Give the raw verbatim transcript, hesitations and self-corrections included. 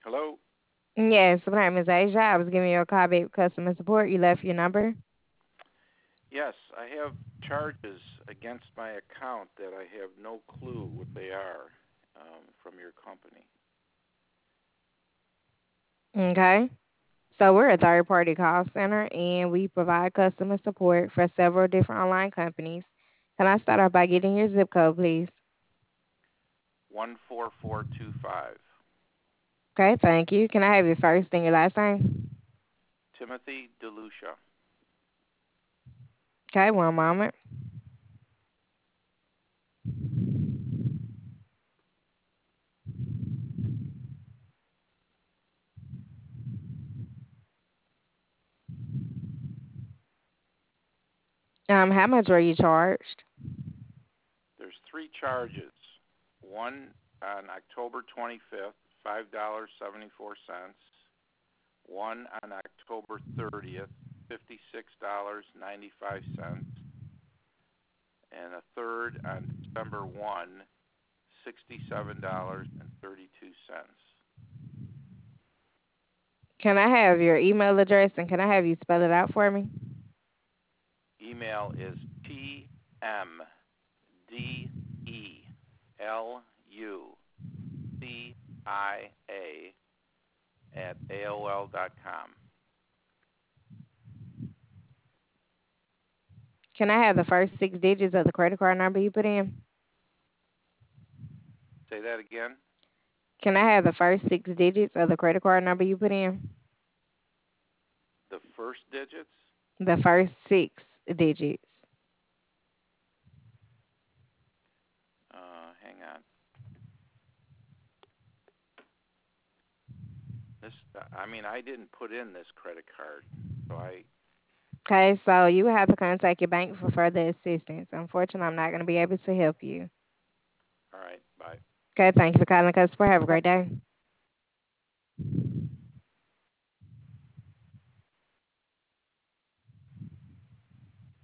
Hello? Yes, my name is Asia. I was giving you a call back with customer support. You left your number. Yes, I have charges against my account that I have no clue what they are um, from your company. Okay. So we're a third party call center and we provide customer support for several different online companies. Can I start off by getting your zip code, please? one four four two five. Okay, thank you. Can I have your first and your last name? Timothy DeLucia. Okay, one moment. Um, how much were you charged? There's three charges. One on October twenty-fifth, five dollars and seventy-four cents. One on October thirtieth, fifty-six dollars and ninety-five cents. And a third on December first, sixty-seven dollars and thirty-two cents. Can I have your email address and can I have you spell it out for me? Email is T M D E L U C I A at A O L dot com. Can I have the first six digits of the credit card number you put in? Say that again. Can I have the first six digits of the credit card number you put in? The first digits. The first six digits. Uh, hang on. This. I mean, I didn't put in this credit card, so I. Okay, so you will have to contact your bank for further assistance. Unfortunately, I'm not going to be able to help you. All right. Bye. Okay, thank you for calling customer. Have a great day.